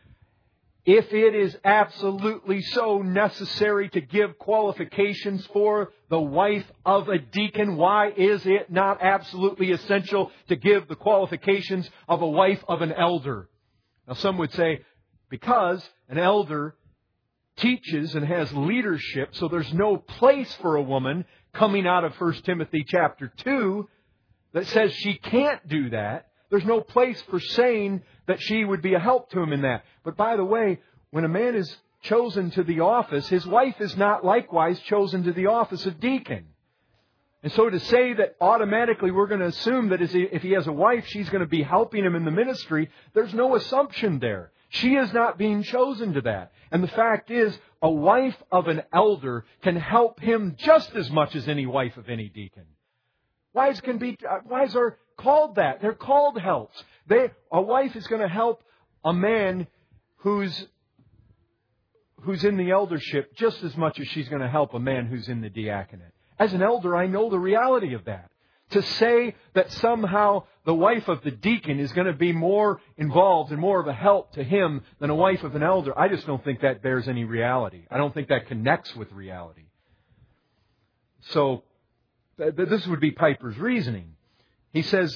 If it is absolutely so necessary to give qualifications for the wife of a deacon, why is it not absolutely essential to give the qualifications of a wife of an elder? Now, some would say, because an elder teaches and has leadership, so there's no place for a woman coming out of First Timothy chapter two that says she can't do that. There's no place for saying that she would be a help to him in that. But by the way, when a man is chosen to the office, his wife is not likewise chosen to the office of deacon. And so to say that automatically we're going to assume that if he has a wife, she's going to be helping him in the ministry, there's no assumption there. She is not being chosen to that. And the fact is, a wife of an elder can help him just as much as any wife of any deacon. Wives can be, wives are called that. They're called helps. They, a wife is going to help a man who's, who's in the eldership just as much as she's going to help a man who's in the diaconate. As an elder, I know the reality of that. To say that somehow the wife of the deacon is going to be more involved and more of a help to him than a wife of an elder, I just don't think that bears any reality. I don't think that connects with reality. So, th- this would be Piper's reasoning. He says,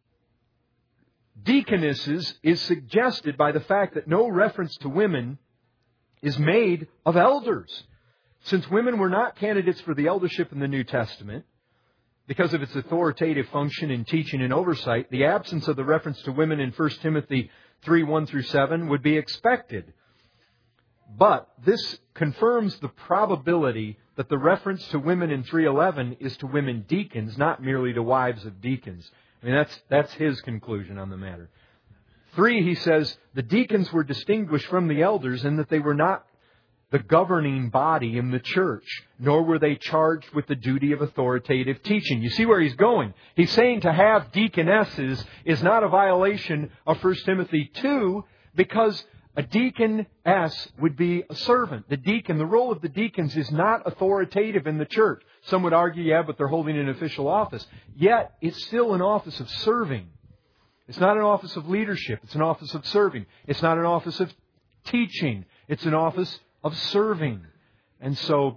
deaconesses is suggested by the fact that no reference to women is made of elders. Since women were not candidates for the eldership in the New Testament, because of its authoritative function in teaching and oversight, the absence of the reference to women in First Timothy three, one through seven would be expected. But this confirms the probability that the reference to women in three eleven is to women deacons, not merely to wives of deacons. I mean, that's, that's his conclusion on the matter. Three, he says, the deacons were distinguished from the elders in that they were not the governing body in the church, nor were they charged with the duty of authoritative teaching. You see where he's going. He's saying to have deaconesses is not a violation of First Timothy two, because a deaconess would be a servant. The deacon, the role of the deacons is not authoritative in the church. Some would argue, yeah, but they're holding an official office. Yet, it's still an office of serving. It's not an office of leadership. It's an office of serving. It's not an office of teaching. It's an office of serving. And so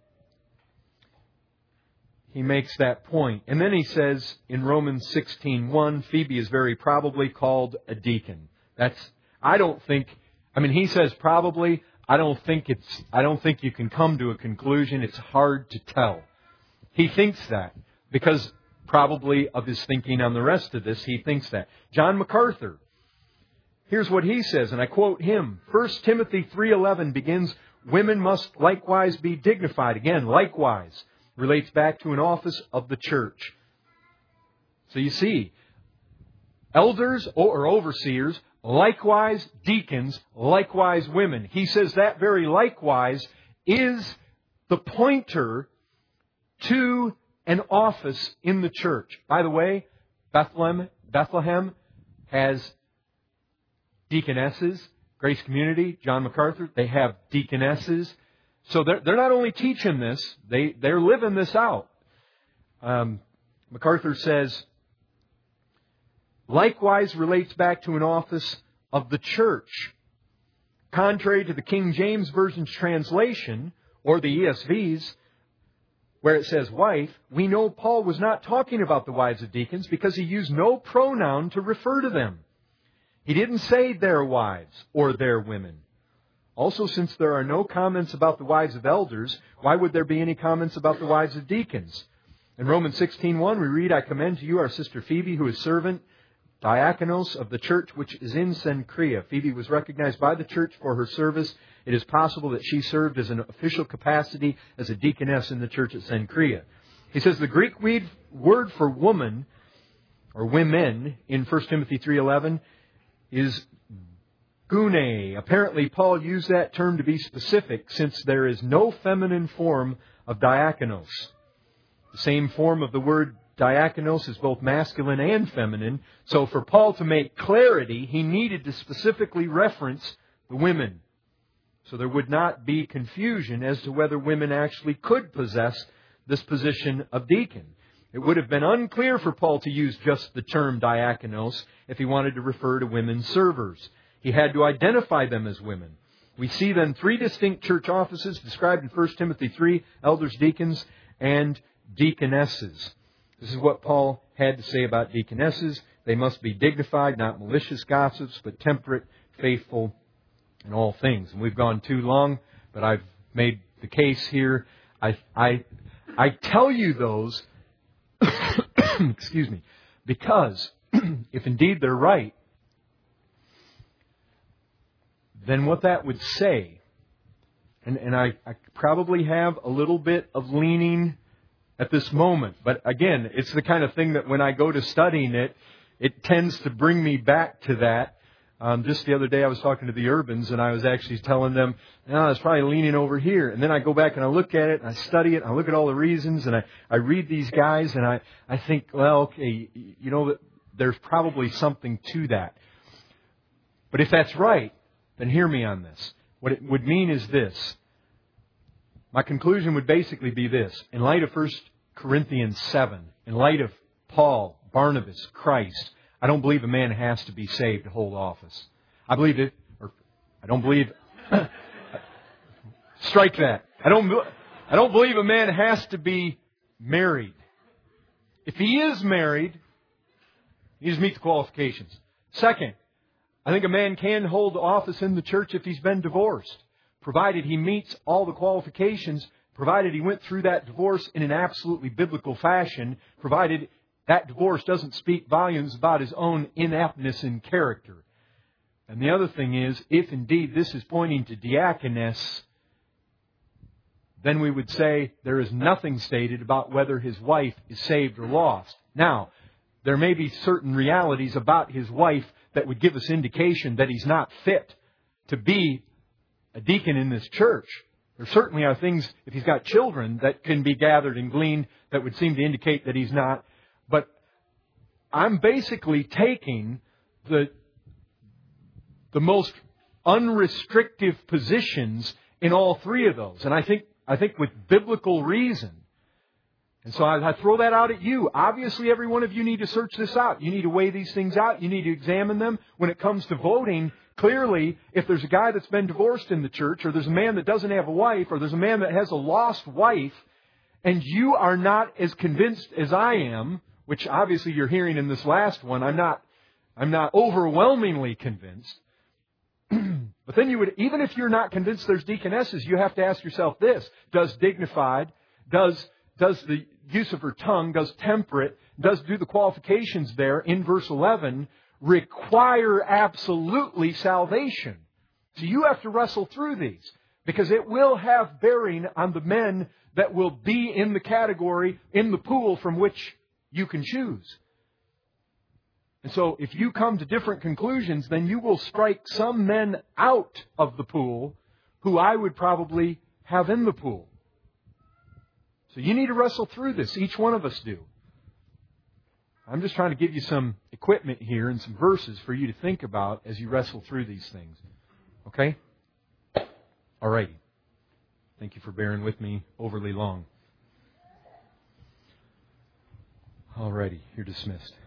he makes that point. And then he says in Romans sixteen one, Phoebe is very probably called a deacon. That's, I don't think, I mean, he says probably, I don't think it's, I don't think you can come to a conclusion. It's hard to tell. He thinks that because probably of his thinking on the rest of this, he thinks that. John MacArthur, here's what he says, and I quote him. First Timothy three eleven begins, women must likewise be dignified. Again, likewise relates back to an office of the church. So you see, elders or overseers, likewise deacons, likewise women. He says that very likewise is the pointer to an office in the church. By the way, Bethlehem, Bethlehem has deaconesses. Grace Community, John MacArthur, they have deaconesses. So they're, they're not only teaching this, they, they're living this out. Um, MacArthur says, likewise relates back to an office of the church. Contrary to the King James Version's translation, or the E S V's, where it says wife, we know Paul was not talking about the wives of deacons because he used no pronoun to refer to them. He didn't say their wives or their women. Also, since there are no comments about the wives of elders, why would there be any comments about the wives of deacons? In Romans sixteen one, we read, I commend to you our sister Phoebe, who is servant, diakonos of the church which is in Cenchrea. Phoebe was recognized by the church for her service. It is possible that she served as an official capacity as a deaconess in the church at Cenchrea. He says the Greek word for woman, or women, in First Timothy three eleven is gune. Apparently, Paul used that term to be specific since there is no feminine form of diakonos. The same form of the word diakonos is both masculine and feminine. So for Paul to make clarity, he needed to specifically reference the women. So there would not be confusion as to whether women actually could possess this position of deacon. It would have been unclear for Paul to use just the term diakonos if he wanted to refer to women servers. He had to identify them as women. We see then three distinct church offices described in First Timothy three, elders, deacons, and deaconesses. This is what Paul had to say about deaconesses. They must be dignified, not malicious gossips, but temperate, faithful in all things. And we've gone too long, but I've made the case here. I, I, I tell you those, excuse me, because if indeed they're right, then what that would say, and, and I, I probably have a little bit of leaning at this moment, but again, it's the kind of thing that when I go to studying it, it tends to bring me back to that. Um, just the other day I was talking to the Urbans and I was actually telling them, no, I was probably leaning over here. And then I go back and I look at it and I study it and I look at all the reasons and I, I read these guys and I, I think, well, okay, you know, there's probably something to that. But if that's right, then hear me on this. What it would mean is this. My conclusion would basically be this. In light of First Corinthians seven, in light of Paul, Barnabas, Christ, I don't believe a man has to be saved to hold office. I believe it, or I don't believe, strike that. I don't, I don't believe a man has to be married. If he is married, he needs to meet the qualifications. Second, I think a man can hold office in the church if he's been divorced, provided he meets all the qualifications, provided he went through that divorce in an absolutely biblical fashion, provided that divorce doesn't speak volumes about his own ineptness in character. And the other thing is, if indeed this is pointing to diaconess, then we would say there is nothing stated about whether his wife is saved or lost. Now, there may be certain realities about his wife that would give us indication that he's not fit to be a deacon in this church. There certainly are things, if he's got children, that can be gathered and gleaned that would seem to indicate that he's not. But I'm basically taking the, the most unrestrictive positions in all three of those. And I think, I think with biblical reason. And so I, I throw that out at you. Obviously, every one of you need to search this out. You need to weigh these things out. You need to examine them. When it comes to voting, clearly, if there's a guy that's been divorced in the church, or there's a man that doesn't have a wife, or there's a man that has a lost wife, and you are not as convinced as I am, which obviously you're hearing in this last one, I'm not, I'm not overwhelmingly convinced. But then you would, even if you're not convinced there's deaconesses, you have to ask yourself this: does dignified, does does the use of her tongue, does temperate, does do the qualifications there in verse eleven require absolutely salvation? So you have to wrestle through these, because it will have bearing on the men that will be in the category, in the pool from which you can choose. And so if you come to different conclusions, then you will strike some men out of the pool who I would probably have in the pool. So you need to wrestle through this. Each one of us do. I'm just trying to give you some equipment here and some verses for you to think about as you wrestle through these things. Okay? All righty. Thank you for bearing with me overly long. All righty. You're dismissed.